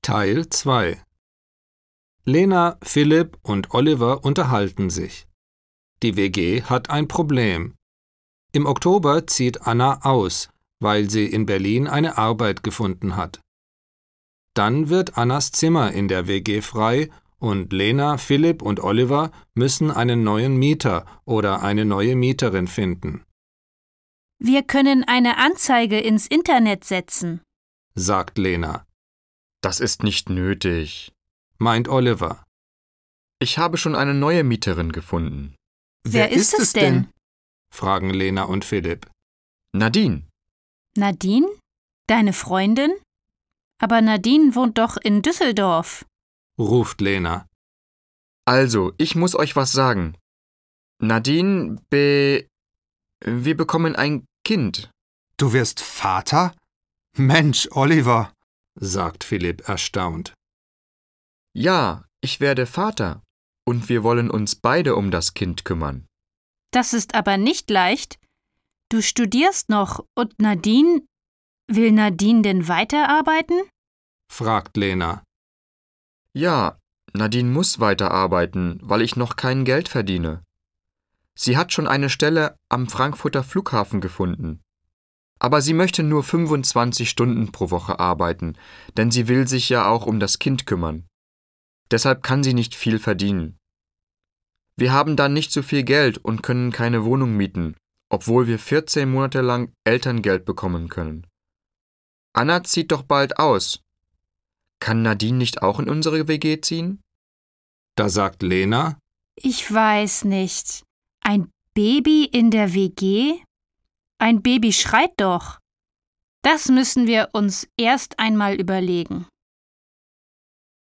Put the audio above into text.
Teil 2. Lena, Philipp und Oliver unterhalten sich. Die WG hat ein Problem. Im Oktober zieht Anna aus, weil sie in Berlin eine Arbeit gefunden hat. Dann wird Annas Zimmer in der WG frei und Lena, Philipp und Oliver müssen einen neuen Mieter oder eine neue Mieterin finden. Wir können eine Anzeige ins Internet setzen, Sagt Lena. Das ist nicht nötig. Meint Oliver. Ich habe schon eine neue Mieterin gefunden. Wer ist es denn? Fragen Lena und Philipp. Nadine. Nadine? Deine Freundin? Aber Nadine wohnt doch in Düsseldorf. Ruft Lena. Also, ich muss euch was sagen. Nadine, wir bekommen ein Kind. Du wirst Vater? Mensch, Oliver. Sagt Philipp erstaunt. Ja, ich werde Vater. Und wir wollen uns beide um das Kind kümmern. Das ist aber nicht leicht. Du studierst noch und Nadine? Will Nadine denn weiterarbeiten? Fragt Lena. Ja, Nadine muss weiterarbeiten, weil ich noch kein Geld verdiene. Sie hat schon eine Stelle am Frankfurter Flughafen gefunden. Aber sie möchte nur 25 Stunden pro Woche arbeiten, denn sie will sich ja auch um das Kind kümmern. Deshalb kann sie nicht viel verdienen. Wir haben dann nicht so viel Geld und können keine Wohnung mieten, obwohl wir 14 Monate lang Elterngeld bekommen können. Anna zieht doch bald aus. Kann Nadine nicht auch in unsere WG ziehen? Da sagt Lena. Ich weiß nicht. Ein Baby in der WG? Ein Baby schreit doch. Das müssen wir uns erst einmal überlegen.